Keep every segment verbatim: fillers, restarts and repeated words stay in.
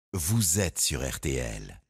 Vous êtes sur R T L.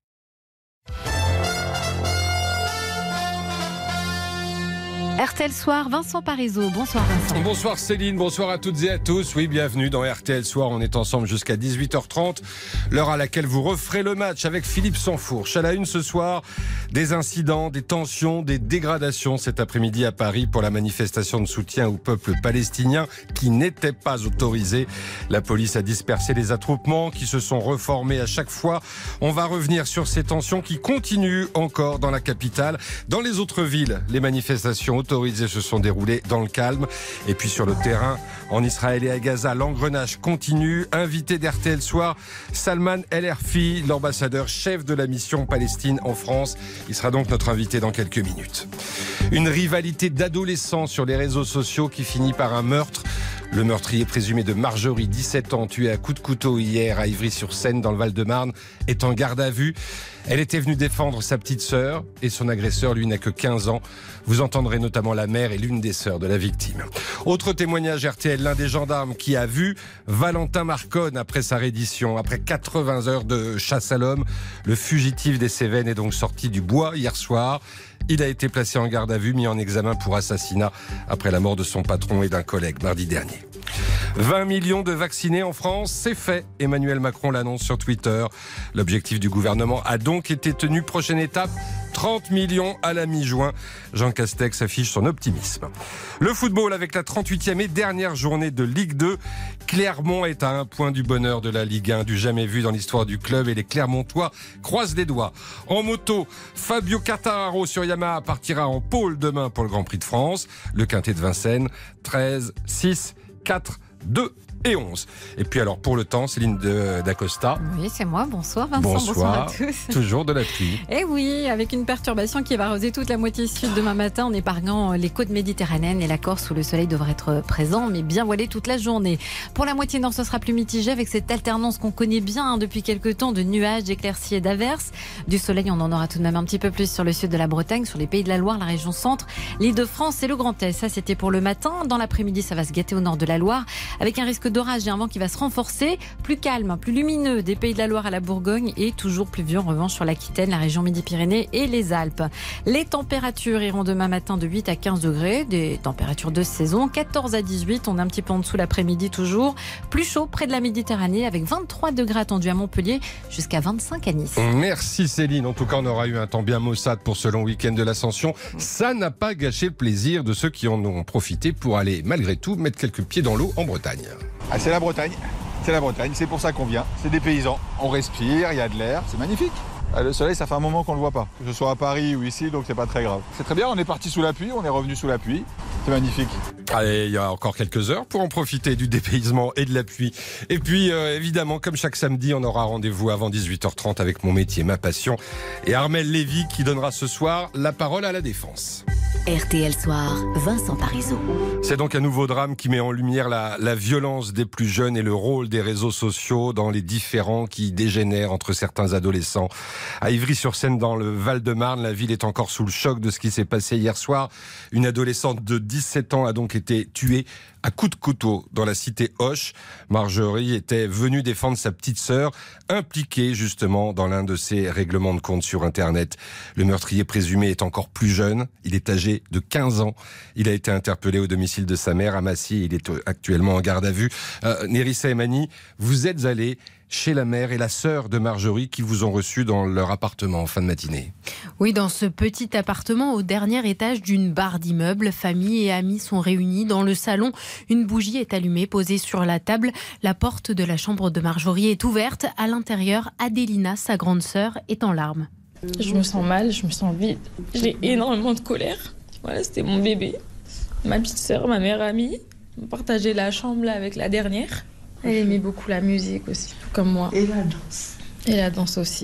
R T L Soir, Vincent Parisot. Bonsoir Vincent. Bonsoir Céline, bonsoir à toutes et à tous. Oui, bienvenue dans R T L Soir. On est ensemble jusqu'à dix-huit heures trente, l'heure à laquelle vous referez le match avec Philippe Sansfourche. À la une ce soir, des incidents, des tensions, des dégradations cet après-midi à Paris pour la manifestation de soutien au peuple palestinien qui n'était pas autorisée. La police a dispersé les attroupements qui se sont reformés à chaque fois. On va revenir sur ces tensions qui continuent encore dans la capitale. Dans les autres villes, les manifestations autorisées se sont déroulées dans le calme. Et puis sur le terrain, en Israël et à Gaza, l'engrenage continue. Invité d'R T L Soir, Salman El Herfi, l'ambassadeur chef de la mission Palestine en France. Il sera donc notre invité dans quelques minutes. Une rivalité d'adolescents sur les réseaux sociaux qui finit par un meurtre. Le meurtrier présumé de Marjorie, dix-sept ans, tué à coups de couteau hier à Ivry-sur-Seine dans le Val-de-Marne, est en garde à vue. Elle était venue défendre sa petite sœur et son agresseur, lui, n'a que quinze ans. Vous entendrez notamment la mère et l'une des sœurs de la victime. Autre témoignage R T L, l'un des gendarmes qui a vu Valentin Marconne après sa reddition. Après quatre-vingts heures de chasse à l'homme, le fugitif des Cévennes est donc sorti du bois hier soir. Il a été placé en garde à vue, mis en examen pour assassinat après la mort de son patron et d'un collègue mardi dernier. vingt millions de vaccinés en France, c'est fait. Emmanuel Macron l'annonce sur Twitter. L'objectif du gouvernement a donc été tenu. Prochaine étape, trente millions à la mi-juin. Jean Castex affiche son optimisme. Le football avec la trente-huitième et dernière journée de Ligue deux. Clermont est à un point du bonheur de la Ligue un, du jamais vu dans l'histoire du club, et les Clermontois croisent les doigts. En moto, Fabio Quartararo sur Yamaha partira en pôle demain pour le Grand Prix de France. Le quintet de Vincennes, treize, six, quatre, deux et onze. Et puis alors pour le temps, Céline de, d'Acosta. Oui, c'est moi. Bonsoir Vincent. Bonsoir. Bonsoir à tous. Toujours de la pluie. Et oui, avec une perturbation qui va arroser toute la moitié sud demain matin en épargnant les côtes méditerranéennes et la Corse où le soleil devrait être présent, mais bien voilé toute la journée. Pour la moitié nord, ce sera plus mitigé avec cette alternance qu'on connaît bien depuis quelques temps de nuages, d'éclaircies et d'averses. Du soleil, on en aura tout de même un petit peu plus sur le sud de la Bretagne, sur les Pays de la Loire, la région centre, l'Île-de-France et le Grand Est. Ça, c'était pour le matin. Dans l'après-midi, ça va se gâter au nord de la Loire avec un risque d'orage et un vent qui va se renforcer, plus calme, plus lumineux des Pays de la Loire à la Bourgogne et toujours pluvieux en revanche sur l'Aquitaine, la région Midi-Pyrénées et les Alpes. Les températures iront demain matin de huit à quinze degrés, des températures de saison, quatorze à dix-huit, on est un petit peu en dessous l'après-midi toujours, plus chaud près de la Méditerranée avec vingt-trois degrés attendus à Montpellier jusqu'à vingt-cinq à Nice. Merci Céline, en tout cas on aura eu un temps bien maussade pour ce long week-end de l'Ascension. Ça n'a pas gâché le plaisir de ceux qui en ont profité pour aller malgré tout mettre quelques pieds dans l'eau en Bretagne. Ah, c'est la Bretagne, c'est la Bretagne, c'est pour ça qu'on vient. C'est des paysans, on respire, il y a de l'air, c'est magnifique. Ah, le soleil, ça fait un moment qu'on ne le voit pas. Que ce soit à Paris ou ici, donc c'est pas très grave. C'est très bien, on est parti sous la pluie, on est revenu sous la pluie. C'est magnifique. Allez, il y a encore quelques heures pour en profiter du dépaysement et de la pluie. Et puis, euh, évidemment, comme chaque samedi, on aura rendez-vous avant dix-huit heures trente avec Mon métier, ma passion. Et Armelle Lévy qui donnera ce soir la parole à la défense. R T L Soir, Vincent Parisot. C'est donc un nouveau drame qui met en lumière la, la violence des plus jeunes et le rôle des réseaux sociaux dans les différends qui dégénèrent entre certains adolescents. À Ivry-sur-Seine, dans le Val-de-Marne, la ville est encore sous le choc de ce qui s'est passé hier soir. Une adolescente de dix-sept ans a donc été tuée à coups de couteau dans la cité Hoche. Marjorie était venue défendre sa petite sœur, impliquée justement dans l'un de ces règlements de compte sur Internet. Le meurtrier présumé est encore plus jeune, il est âgé de quinze ans. Il a été interpellé au domicile de sa mère à Massy, il est actuellement en garde à vue. Euh, Nérissa Emani, vous êtes allée chez la mère et la sœur de Marjorie qui vous ont reçu dans leur appartement en fin de matinée. Oui, dans ce petit appartement au dernier étage d'une barre d'immeubles, famille et amis sont réunis dans le salon. Une bougie est allumée, posée sur la table. La porte de la chambre de Marjorie est ouverte. À l'intérieur, Adélina, sa grande sœur, est en larmes. Je me sens mal, je me sens vide. J'ai énormément de colère. Voilà, c'était mon bébé. Ma petite sœur, ma meilleure amie, on partageait la chambre là avec la dernière. Elle aimait beaucoup la musique aussi, comme moi. Et la danse. Et la danse aussi.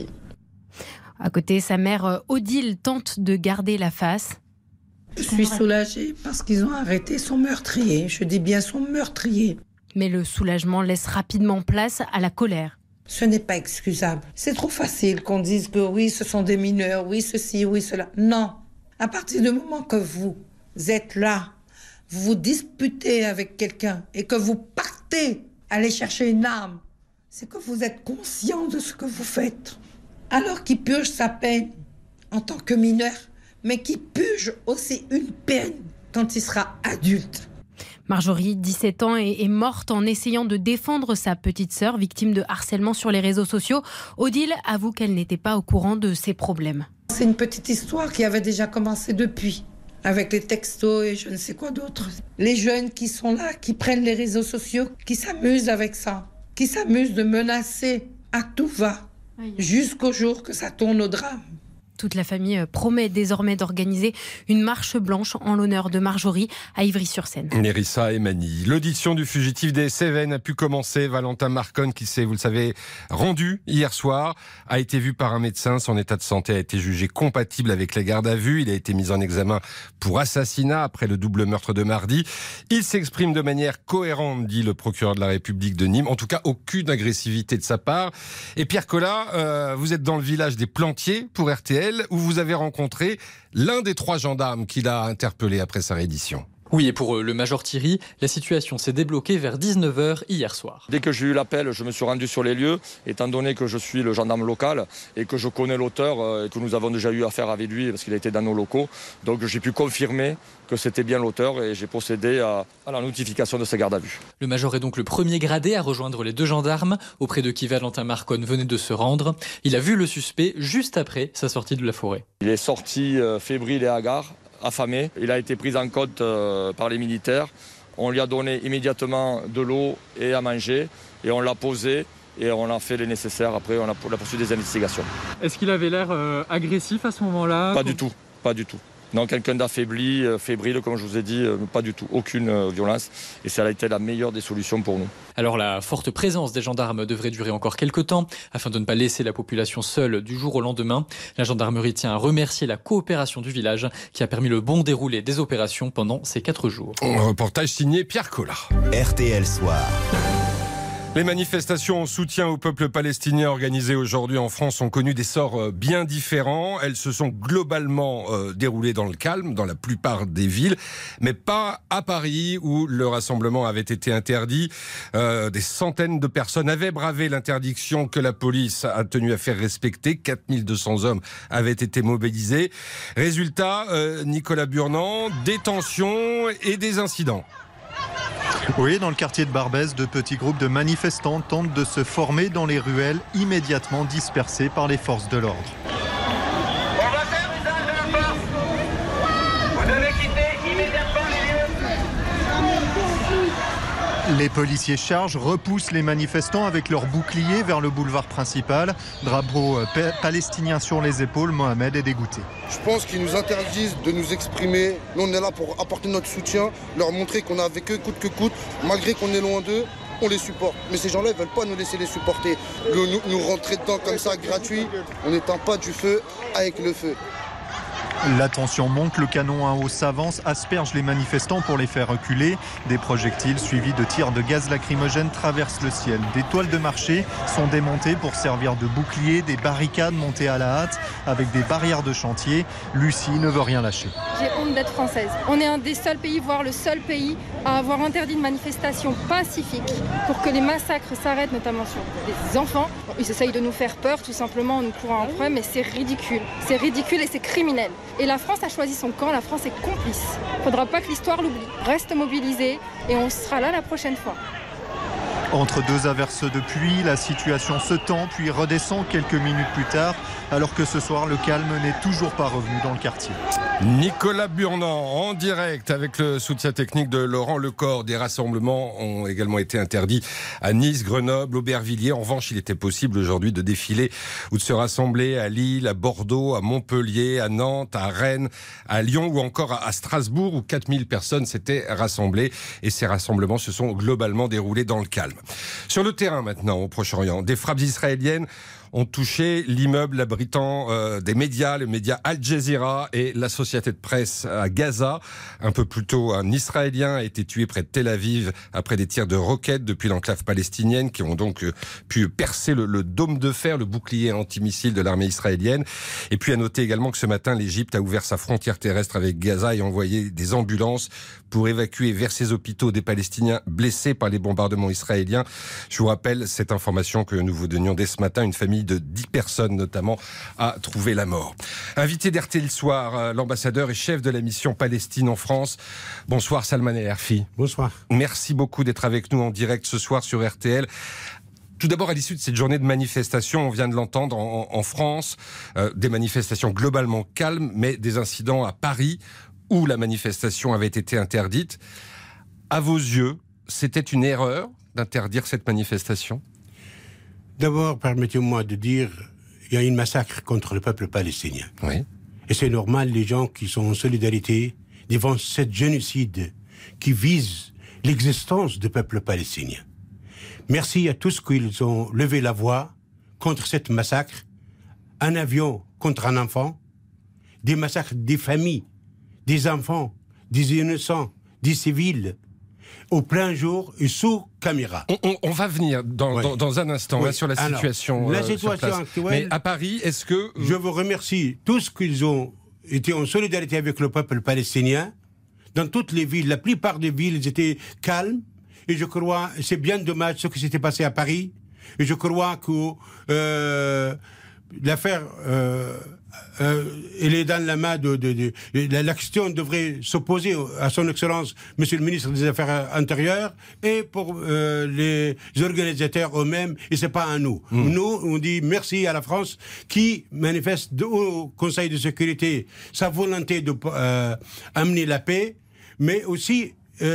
À côté, sa mère Odile tente de garder la face. Je suis soulagée parce qu'ils ont arrêté son meurtrier. Je dis bien son meurtrier. Mais le soulagement laisse rapidement place à la colère. Ce n'est pas excusable. C'est trop facile qu'on dise que oui, ce sont des mineurs, oui, ceci, oui, cela. Non. À partir du moment que vous êtes là, vous vous disputez avec quelqu'un et que vous partez aller chercher une arme, c'est que vous êtes conscient de ce que vous faites. Alors qu'il purge sa peine en tant que mineur, mais qu'il purge aussi une peine quand il sera adulte. Marjorie, dix-sept ans, est morte en essayant de défendre sa petite sœur, victime de harcèlement sur les réseaux sociaux. Odile avoue qu'elle n'était pas au courant de ses problèmes. C'est une petite histoire qui avait déjà commencé depuis, avec les textos et je ne sais quoi d'autre. Les jeunes qui sont là, qui prennent les réseaux sociaux, qui s'amusent avec ça, qui s'amusent de menacer à tout va, jusqu'au jour que ça tourne au drame. Toute la famille promet désormais d'organiser une marche blanche en l'honneur de Marjorie à Ivry-sur-Seine. Nérissa et Mani. L'audition du fugitif des Cévennes a pu commencer. Valentin Marconne, qui s'est, vous le savez, rendu hier soir, a été vu par un médecin. Son état de santé a été jugé compatible avec la garde à vue. Il a été mis en examen pour assassinat après le double meurtre de mardi. Il s'exprime de manière cohérente, dit le procureur de la République de Nîmes. En tout cas, aucune agressivité de sa part. Et Pierre Collat, euh, vous êtes dans le village des Plantiers pour R T L, où vous avez rencontré l'un des trois gendarmes qu'il a interpellé après sa reddition. Oui, et pour le major Thierry, la situation s'est débloquée vers dix-neuf heures hier soir. Dès que j'ai eu l'appel, je me suis rendu sur les lieux, étant donné que je suis le gendarme local et que je connais l'auteur et que nous avons déjà eu affaire avec lui parce qu'il a été dans nos locaux. Donc j'ai pu confirmer que c'était bien l'auteur et j'ai procédé à, à la notification de sa garde à vue. Le major est donc le premier gradé à rejoindre les deux gendarmes, auprès de qui Valentin Marconne venait de se rendre. Il a vu le suspect juste après sa sortie de la forêt. Il est sorti euh, fébrile et hagard, affamé. Il a été pris en compte euh, par les militaires. On lui a donné immédiatement de l'eau et à manger et on l'a posé et on a fait les nécessaires. Après, on a, on a poursuivi des investigations. Est-ce qu'il avait l'air euh, agressif à ce moment-là ? Pas du tout, pas du tout. Non, quelqu'un d'affaibli, euh, fébrile, comme je vous ai dit, euh, pas du tout, aucune euh, violence. Et ça a été la meilleure des solutions pour nous. Alors la forte présence des gendarmes devrait durer encore quelques temps, afin de ne pas laisser la population seule du jour au lendemain. La gendarmerie tient à remercier la coopération du village, qui a permis le bon déroulé des opérations pendant ces quatre jours. Un reportage signé Pierre Collat. R T L Soir. Les manifestations en soutien au peuple palestinien organisées aujourd'hui en France ont connu des sorts bien différents. Elles se sont globalement euh, déroulées dans le calme, dans la plupart des villes, mais pas à Paris où le rassemblement avait été interdit. Euh, des centaines de personnes avaient bravé l'interdiction que la police a tenu à faire respecter. quatre mille deux cents hommes avaient été mobilisés. Résultat, euh, Nicolas Burnand, des tensions et des incidents. Oui, dans le quartier de Barbès, de petits groupes de manifestants tentent de se former dans les ruelles, immédiatement dispersées par les forces de l'ordre. On va faire usage de la force. Vous devez quitter immédiatement les lieux. Les policiers chargent, repoussent les manifestants avec leurs boucliers vers le boulevard principal. Drapeau palestinien sur les épaules, Mohamed est dégoûté. Je pense qu'ils nous interdisent de nous exprimer. Nous, on est là pour apporter notre soutien, leur montrer qu'on est avec eux coûte que coûte. Malgré qu'on est loin d'eux, on les supporte. Mais ces gens-là, ils ne veulent pas nous laisser les supporter. Nous, nous, nous rentrer dedans comme ça, gratuit, on n'éteint pas du feu avec le feu. La tension monte, le canon à eau s'avance, asperge les manifestants pour les faire reculer. Des projectiles suivis de tirs de gaz lacrymogène traversent le ciel. Des toiles de marché sont démontées pour servir de boucliers, des barricades montées à la hâte avec des barrières de chantier. Lucie ne veut rien lâcher. J'ai honte d'être française. On est un des seuls pays, voire le seul pays, à avoir interdit une manifestation pacifique pour que les massacres s'arrêtent, notamment sur des enfants. Ils essayent de nous faire peur, tout simplement, en nous courant après, mais c'est ridicule. C'est ridicule et c'est criminel. Et la France a choisi son camp, la France est complice. Il ne faudra pas que l'histoire l'oublie. Reste mobilisée et on sera là la prochaine fois. Entre deux averses de pluie, la situation se tend puis redescend quelques minutes plus tard, alors que ce soir, le calme n'est toujours pas revenu dans le quartier. Nicolas Burnand, en direct avec le soutien technique de Laurent Lecor. Des rassemblements ont également été interdits à Nice, Grenoble, Aubervilliers. En revanche, il était possible aujourd'hui de défiler ou de se rassembler à Lille, à Bordeaux, à Montpellier, à Nantes, à Rennes, à Lyon ou encore à Strasbourg où quatre mille personnes s'étaient rassemblées. Et ces rassemblements se sont globalement déroulés dans le calme. Sur le terrain maintenant, au Proche-Orient, des frappes israéliennes ont touché l'immeuble abritant euh, des médias, le média Al Jazeera et la société de presse à Gaza. Un peu plus tôt, un Israélien a été tué près de Tel Aviv après des tirs de roquettes depuis l'enclave palestinienne qui ont donc euh, pu percer le, le dôme de fer, le bouclier antimissile de l'armée israélienne. Et puis à noter également que ce matin, l'Égypte a ouvert sa frontière terrestre avec Gaza et envoyé des ambulances pour évacuer vers ses hôpitaux des Palestiniens blessés par les bombardements israéliens. israéliens. Je vous rappelle cette information que nous vous donnions dès ce matin. Une famille de dix personnes notamment a trouvé la mort. Invité d'R T L Soir, l'ambassadeur et chef de la mission Palestine en France. Bonsoir Salman El Herfi. Bonsoir. Merci beaucoup d'être avec nous en direct ce soir sur R T L. Tout d'abord, à l'issue de cette journée de manifestation, on vient de l'entendre en, en France, euh, des manifestations globalement calmes, mais des incidents à Paris où la manifestation avait été interdite. À vos yeux, c'était une erreur d'interdire cette manifestation ? D'abord, permettez-moi de dire, il y a une massacre contre le peuple palestinien. Oui. Et c'est normal, les gens qui sont en solidarité devant cette génocide qui vise l'existence du peuple palestinien. Merci à tous qu'ils ont levé la voix contre cette massacre. Un avion contre un enfant, des massacres des familles, des enfants, des innocents, des civils, au plein jour et sous caméra. On, on, on va venir dans, oui. dans, dans un instant oui. hein, sur la situation. Alors, la euh, situation actuelle. Mais à Paris, est-ce que... Je vous remercie tous qu'ils ont été en solidarité avec le peuple palestinien. Dans toutes les villes, la plupart des villes, ils étaient calmes. Et je crois, c'est bien dommage ce qui s'était passé à Paris. Et je crois que euh, l'affaire, euh, euh, elle est dans la main de, de, de, de... La question devrait s'opposer à son Excellence, Monsieur le Ministre des Affaires intérieures, et pour euh, les organisateurs eux-mêmes, et c'est pas à nous. Mmh. Nous, on dit merci à la France qui manifeste au Conseil de sécurité sa volonté de euh, amener la paix, mais aussi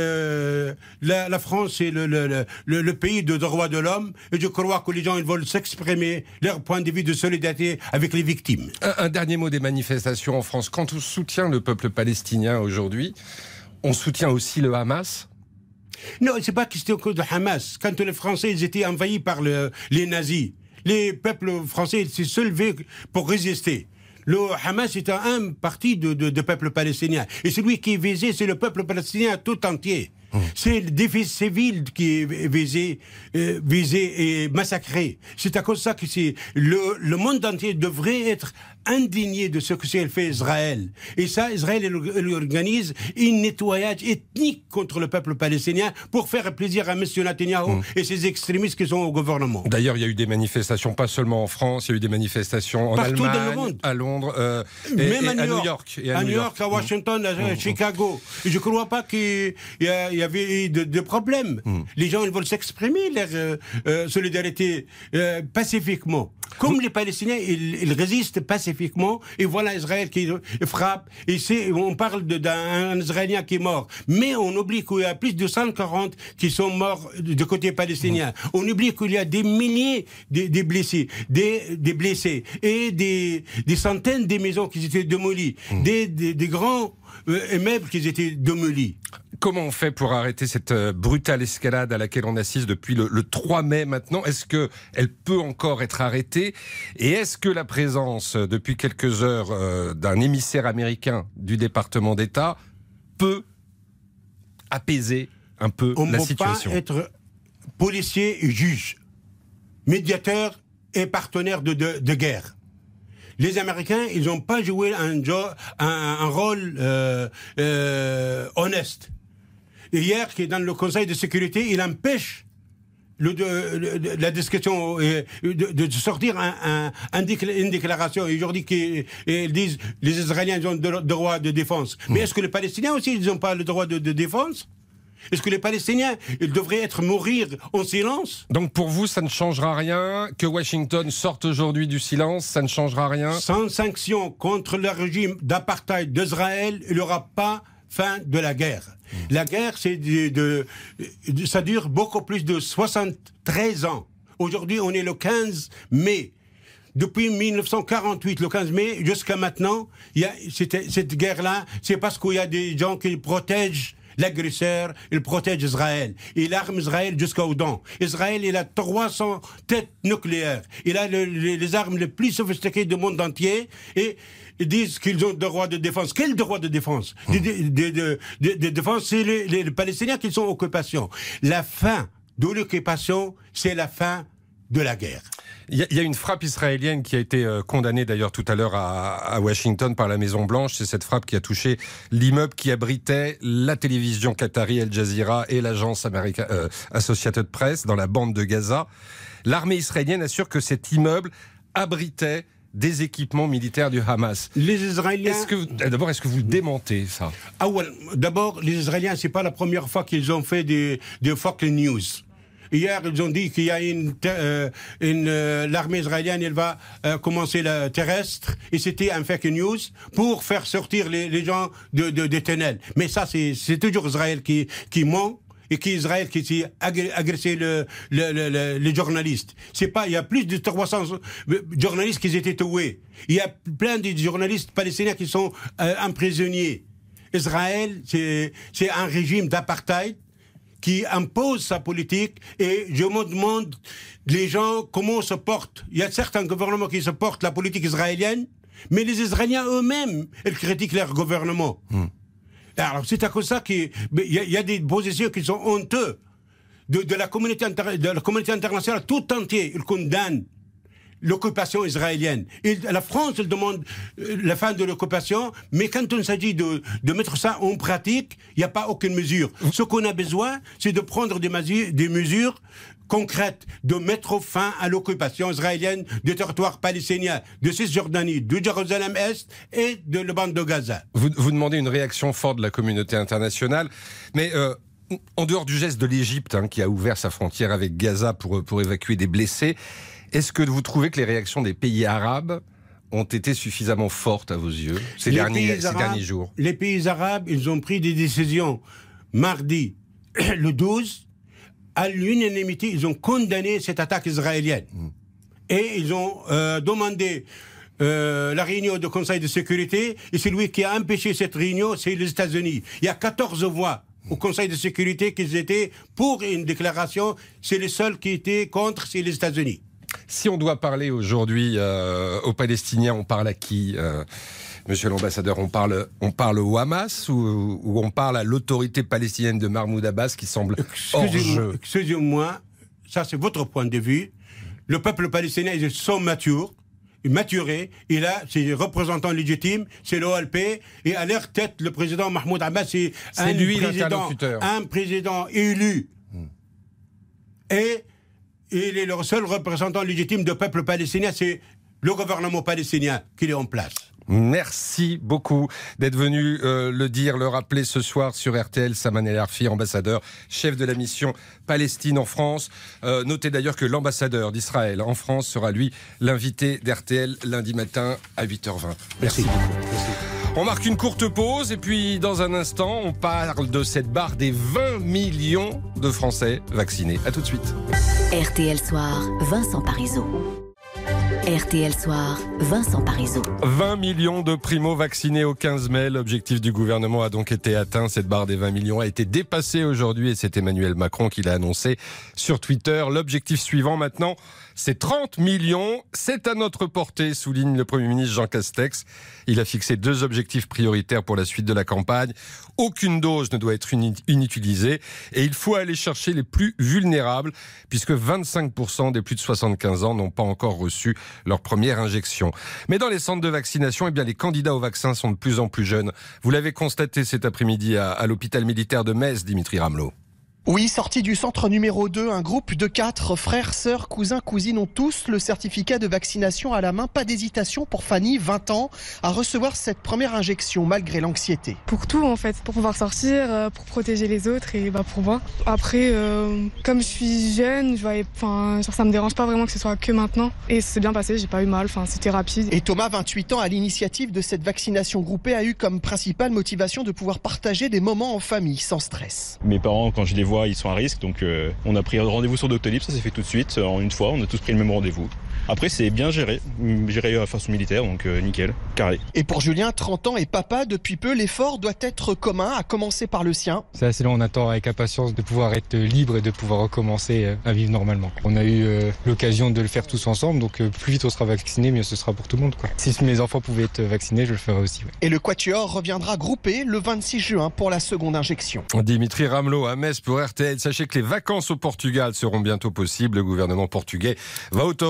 Euh, la, la France est le, le, le, le pays de droits de l'homme, et je crois que les gens ils veulent s'exprimer leur point de vue de solidarité avec les victimes. Un, un dernier mot des manifestations en France. Quand on soutient le peuple palestinien aujourd'hui, on soutient aussi le Hamas ? Non, c'est pas question que de Hamas. Quand les Français ils étaient envahis par le, les nazis, les peuples français s'est se levé pour résister. Le Hamas est un parti de, de, de peuple palestinien. Et celui qui est visé, c'est le peuple palestinien tout entier. Mmh. C'est le défi civil qui est visé, euh, visé et massacré. C'est à cause de ça que c'est le, le monde entier devrait être indigné de ce que c'est fait Israël. Et ça, Israël elle, elle organise un nettoyage ethnique contre le peuple palestinien pour faire plaisir à M. Netanyahou mmh. et ses extrémistes qui sont au gouvernement. D'ailleurs, il y a eu des manifestations, pas seulement en France, il y a eu des manifestations en Partout Allemagne, dans le monde. à Londres, euh, et, même et, à, New à York, New York. Et à, à New New York, York, à Washington, mmh. à mmh. Chicago. Et je ne crois pas qu'il y, a, il y avait de, de problèmes. Mmh. Les gens ils veulent s'exprimer leur euh, euh, solidarité euh, pacifiquement. Comme mmh. les Palestiniens, ils, ils résistent pacifiquement. Et voilà Israël qui frappe. Et c'est, on parle de, d'un Israélien qui est mort. Mais on oublie qu'il y a plus de cent quarante qui sont morts du côté palestinien. Mmh. On oublie qu'il y a des milliers de, de blessés, des, des blessés et des, des centaines de maisons qui étaient démolies, mmh. des, des, des grands euh, immeubles qui étaient démolis. Comment on fait pour arrêter cette euh, brutale escalade à laquelle on assiste depuis le, le trois mai maintenant ? Est-ce qu'elle peut encore être arrêtée ? Et est-ce que la présence, euh, depuis quelques heures, euh, d'un émissaire américain du département d'État peut apaiser un peu on la situation ? On ne peut pas être policier et juge, médiateur et partenaire de, de, de guerre. Les Américains, ils n'ont pas joué un, jo- un, un rôle euh, euh, honnête. Et hier, qui est dans le Conseil de sécurité, il empêche le, de, le, la discussion euh, de, de sortir un, un, un décla- une déclaration. Et aujourd'hui, qu'ils, ils disent les Israéliens ont le droit de défense. Mmh. Mais est-ce que les Palestiniens aussi, ils n'ont pas le droit de, de défense ? Est-ce que les Palestiniens, ils devraient être mourir en silence ? Donc pour vous, ça ne changera rien que Washington sorte aujourd'hui du silence, ça ne changera rien ? Sans sanction contre le régime d'apartheid d'Israël, il n'y aura pas fin de la guerre. Mmh. La guerre, c'est de, de, de, ça dure beaucoup plus de soixante-treize ans. Aujourd'hui, on est le quinze mai. Depuis mille neuf cent quarante-huit, le quinze mai, jusqu'à maintenant, il y a cette, cette guerre-là, c'est parce qu'il y a des gens qui protègent l'agresseur, il protège Israël. Il arme Israël jusqu'aux dents. Israël, il a trois cents têtes nucléaires. Il a le, le, les armes les plus sophistiquées du monde entier. Et ils disent qu'ils ont le droit de défense. Quel droit de défense ? De, de, de, de, de, de défense, c'est les, les, les Palestiniens qui sont en occupation. La fin de l'occupation, c'est la fin de la guerre. Il y, y a une frappe israélienne qui a été euh, condamnée d'ailleurs tout à l'heure à, à Washington par la Maison-Blanche. C'est cette frappe qui a touché l'immeuble qui abritait la télévision qatari Al Jazeera et l'agence américaine euh, Associated Press dans la bande de Gaza. L'armée israélienne assure que cet immeuble abritait des équipements militaires du Hamas. Les Israéliens... Est-ce que, d'abord, est-ce que vous le démentez, ça? Ah ouais, d'abord, les Israéliens, c'est pas la première fois qu'ils ont fait des, des fake news. Hier, ils ont dit qu'il y a une, euh, une euh, l'armée israélienne, elle va euh, commencer la terrestre, et c'était un fake news pour faire sortir les, les gens de, de, des tunnels. Mais ça, c'est, c'est toujours Israël qui, qui ment. Et qui Israël qui s'est agressé le, le, le, le, les journalistes. C'est pas, il y a plus de trois cents journalistes qui étaient tués. Il y a plein de journalistes palestiniens qui sont euh, emprisonnés. Israël, c'est, c'est un régime d'apartheid qui impose sa politique, et je me demande les gens comment se portent. Il y a certains gouvernements qui supportent la politique israélienne, mais les Israéliens eux-mêmes, ils critiquent leur gouvernement. Mmh. Alors, c'est à cause de ça qu'il y, y a des positions qui sont honteuses de, de, la communauté inter, de la communauté internationale tout entière. Ils condamnent l'occupation israélienne. Et la France, elle demande la fin de l'occupation, mais quand il s'agit de, de mettre ça en pratique, il n'y a pas aucune mesure. Ce qu'on a besoin, c'est de prendre des mesures, des mesures concrètes, de mettre fin à l'occupation israélienne des territoires palestiniens, de Cisjordanie, de Jérusalem-Est et de la bande de Gaza. Vous, vous demandez une réaction forte de la communauté internationale, mais euh, en dehors du geste de l'Égypte, hein, qui a ouvert sa frontière avec Gaza pour, pour évacuer des blessés, est-ce que vous trouvez que les réactions des pays arabes ont été suffisamment fortes à vos yeux ces, derniers, ces arabes, derniers jours? Les pays arabes, ils ont pris des décisions mardi, le douze, à l'unanimité, ils ont condamné cette attaque israélienne. Mmh. Et ils ont euh, demandé euh, la réunion du Conseil de sécurité, et celui qui a empêché cette réunion, c'est les États-Unis. Il y a quatorze voix au Conseil de sécurité qui étaient pour une déclaration, c'est les seuls qui étaient contre, c'est les États-Unis. Si on doit parler aujourd'hui euh, aux Palestiniens, on parle à qui, euh, Monsieur l'ambassadeur? On parle, on parle au Hamas ou, ou on parle à l'autorité palestinienne de Mahmoud Abbas qui semble hors jeu? Excusez-moi, ça c'est votre point de vue. Le peuple palestinien, ils sont matures, maturés, et là, c'est les représentants légitimes, c'est l'O L P, et à leur tête, le président Mahmoud Abbas, c'est, c'est un, lui, président, un président élu. Hmm. Et il est le seul représentant légitime du peuple palestinien, c'est le gouvernement palestinien qui est en place. Merci beaucoup d'être venu euh, le dire, le rappeler ce soir sur R T L. Saman El Arfi, ambassadeur, chef de la mission Palestine en France. Euh, notez d'ailleurs que l'ambassadeur d'Israël en France sera lui l'invité d'R T L lundi matin à huit heures vingt. Merci, Merci beaucoup. Merci. On marque une courte pause et puis dans un instant, on parle de cette barre des vingt millions de Français vaccinés. À tout de suite. R T L Soir, Vincent Parisot. R T L Soir, Vincent Parisot. vingt millions de primo-vaccinés au quinze mai. L'objectif du gouvernement a donc été atteint. Cette barre des vingt millions a été dépassée aujourd'hui et c'est Emmanuel Macron qui l'a annoncé sur Twitter. L'objectif suivant maintenant, c'est trente millions. C'est à notre portée, souligne le Premier ministre Jean Castex. Il a fixé deux objectifs prioritaires pour la suite de la campagne. Aucune dose ne doit être inutilisée et il faut aller chercher les plus vulnérables puisque vingt-cinq pour cent des plus de soixante-quinze ans n'ont pas encore reçu leur première injection. Mais dans les centres de vaccination, eh bien, les candidats au vaccin sont de plus en plus jeunes. Vous l'avez constaté cet après-midi à, à l'hôpital militaire de Metz, Dimitri Ramelot. Oui, sorti du centre numéro deux, un groupe de quatre frères, sœurs, cousins, cousines ont tous le certificat de vaccination à la main. Pas d'hésitation pour Fanny, vingt ans, à recevoir cette première injection malgré l'anxiété. Pour tout en fait, pour pouvoir sortir, pour protéger les autres et bah pour moi. Après, euh, comme je suis jeune, je voyais, enfin, ça me dérange pas vraiment que ce soit que maintenant. Et c'est bien passé, j'ai pas eu mal, enfin c'était rapide. Et Thomas, vingt-huit ans, à l'initiative de cette vaccination groupée, a eu comme principale motivation de pouvoir partager des moments en famille sans stress. Mes parents, quand je les vois, ils sont à risque, donc euh, on a pris rendez-vous sur Doctolib, ça s'est fait tout de suite, en une fois, on a tous pris le même rendez-vous. Après, c'est bien géré, géré à façon militaire, donc euh, nickel, carré. Et pour Julien, trente ans et papa, depuis peu, l'effort doit être commun, à commencer par le sien. C'est assez long, on attend avec impatience de pouvoir être libre et de pouvoir recommencer à vivre normalement. On a eu euh, l'occasion de le faire tous ensemble, donc euh, plus vite on sera vacciné, mieux ce sera pour tout le monde, quoi. Si mes enfants pouvaient être vaccinés, je le ferais aussi. Ouais. Et le Quatuor reviendra groupé le vingt-six juin pour la seconde injection. Dimitri Ramelot à Metz pour R T L. Sachez que les vacances au Portugal seront bientôt possibles. Le gouvernement portugais va autoriser à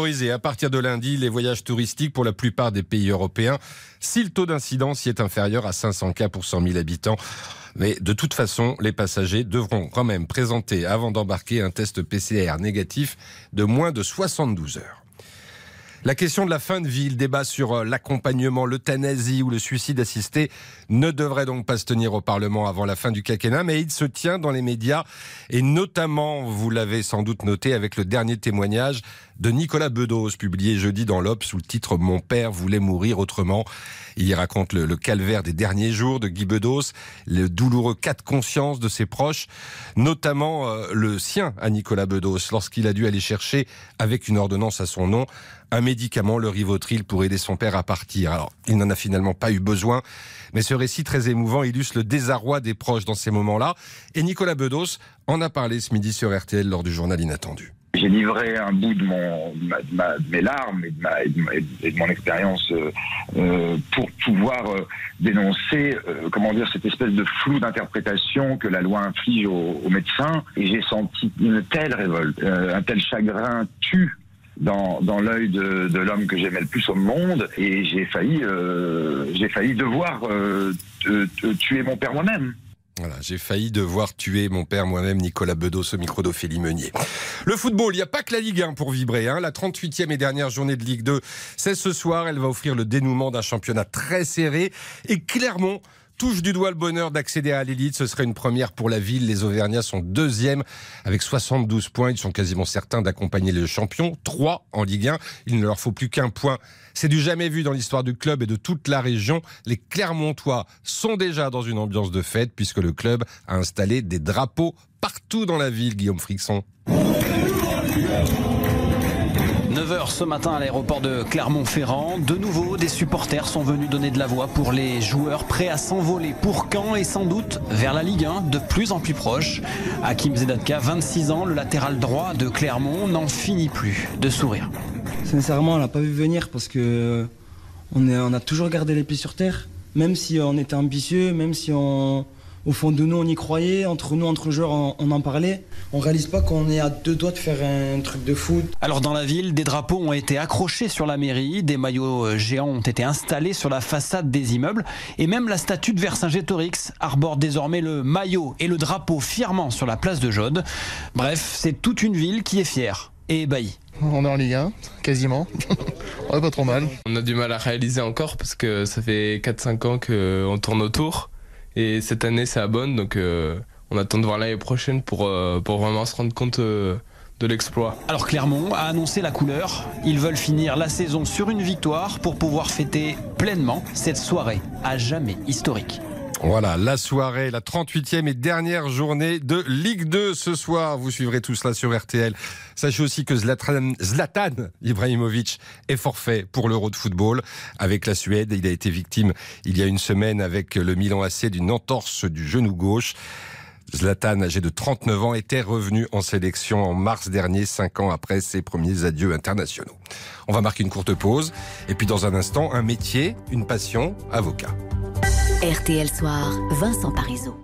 partir de lundi, les voyages touristiques pour la plupart des pays européens, si le taux d'incidence y est inférieur à cinq cents cas pour cent mille habitants. Mais de toute façon, les passagers devront quand même présenter avant d'embarquer un test P C R négatif de moins de soixante-douze heures. La question de la fin de vie, le débat sur l'accompagnement, l'euthanasie ou le suicide assisté ne devrait donc pas se tenir au Parlement avant la fin du quinquennat, mais il se tient dans les médias et notamment, vous l'avez sans doute noté, avec le dernier témoignage de Nicolas Bedos, publié jeudi dans l'Obs sous le titre « Mon père voulait mourir autrement ». Il y raconte le, le calvaire des derniers jours de Guy Bedos, le douloureux cas de conscience de ses proches, notamment euh, le sien à Nicolas Bedos, lorsqu'il a dû aller chercher, avec une ordonnance à son nom, un médicament, le Rivotril, pour aider son père à partir. Alors, il n'en a finalement pas eu besoin, mais ce récit très émouvant illustre le désarroi des proches dans ces moments-là. Et Nicolas Bedos en a parlé ce midi sur R T L lors du journal Inattendu. J'ai livré un bout de, mon, de, ma, de, ma, de mes larmes et de, ma, et de, ma, et de mon expérience euh, euh, pour pouvoir euh, dénoncer, euh, comment dire, cette espèce de flou d'interprétation que la loi inflige aux, aux médecins. Et j'ai senti une telle révolte, euh, un tel chagrin tue dans, dans l'œil de, de l'homme que j'aimais le plus au monde. Et j'ai failli, euh, j'ai failli devoir euh, de, de tuer mon père moi-même. Voilà, j'ai failli devoir tuer mon père moi-même, Nicolas Bedos, au micro d'Ophélie Meunier. Le football, il n'y a pas que la Ligue un pour vibrer. Hein. La trente-huitième et dernière journée de Ligue deux, c'est ce soir. Elle va offrir le dénouement d'un championnat très serré. Et Clermont touche du doigt le bonheur d'accéder à l'élite. Ce serait une première pour la ville. Les Auvergnats sont deuxièmes avec soixante-douze points. Ils sont quasiment certains d'accompagner le champion. Trois en Ligue un. Il ne leur faut plus qu'un point. C'est du jamais vu dans l'histoire du club et de toute la région. Les Clermontois sont déjà dans une ambiance de fête puisque le club a installé des drapeaux partout dans la ville, Guillaume Frixon. neuf heures ce matin à l'aéroport de Clermont-Ferrand. De nouveau, des supporters sont venus donner de la voix pour les joueurs prêts à s'envoler pour Caen et sans doute vers la Ligue un de plus en plus proche. Hakim Zedatka, vingt-six ans, le latéral droit de Clermont, n'en finit plus de sourire. Sincèrement, on l'a pas vu venir parce que on, est, on a toujours gardé les pieds sur terre. Même si on était ambitieux, même si on, au fond de nous on y croyait, entre nous, entre joueurs, on, on en parlait. On réalise pas qu'on est à deux doigts de faire un truc de foot. Alors dans la ville, des drapeaux ont été accrochés sur la mairie, des maillots géants ont été installés sur la façade des immeubles et même la statue de Vercingétorix arbore désormais le maillot et le drapeau fièrement sur la place de Jaude. Bref, c'est toute une ville qui est fière et ébahie. On est en Ligue un, quasiment. On est pas trop mal. On a du mal à réaliser encore parce que ça fait quatre cinq ans qu'on tourne autour. Et cette année, c'est à Bonn, donc euh, on attend de voir l'année prochaine pour, euh, pour vraiment se rendre compte euh, de l'exploit. Alors Clermont a annoncé la couleur. Ils veulent finir la saison sur une victoire pour pouvoir fêter pleinement cette soirée à jamais historique. Voilà, la soirée, la trente-huitième et dernière journée de Ligue deux ce soir. Vous suivrez tout cela sur R T L. Sachez aussi que Zlatan, Zlatan Ibrahimovic est forfait pour l'Euro de football avec la Suède. Il a été victime il y a une semaine avec le Milan A C d'une entorse du genou gauche. Zlatan, âgé de trente-neuf ans, était revenu en sélection en mars dernier, cinq ans après ses premiers adieux internationaux. On va marquer une courte pause. Et puis dans un instant, un métier, une passion, avocat. R T L Soir, Vincent Parisot.